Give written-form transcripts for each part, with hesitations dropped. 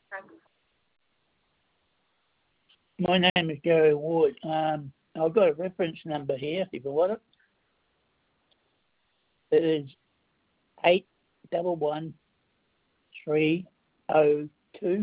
My name is Gary Ward. I've got a reference number here, if you want it. It is 811302.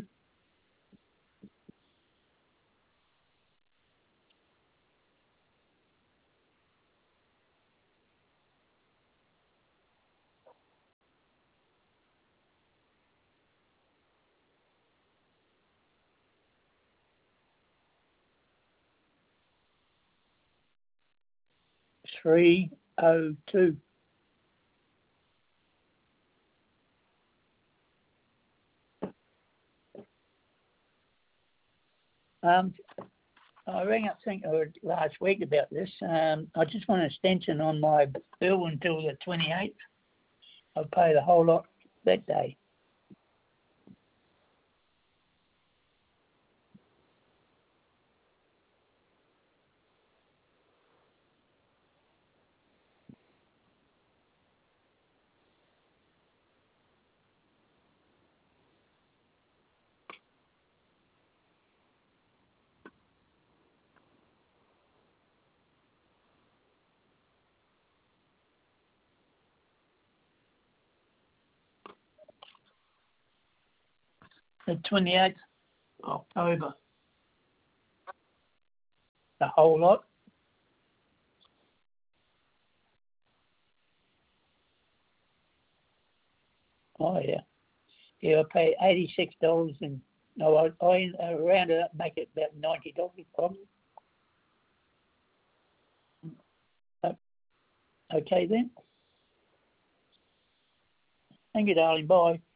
Three oh two. I rang up last week about this. I just want an extension on my bill until the 28th. I'll pay the whole lot that day. The 28th October. The whole lot. Oh, yeah. Yeah, I pay $86 and no, I round it up, make it about $90 probably. Okay then. Thank you, darling. Bye.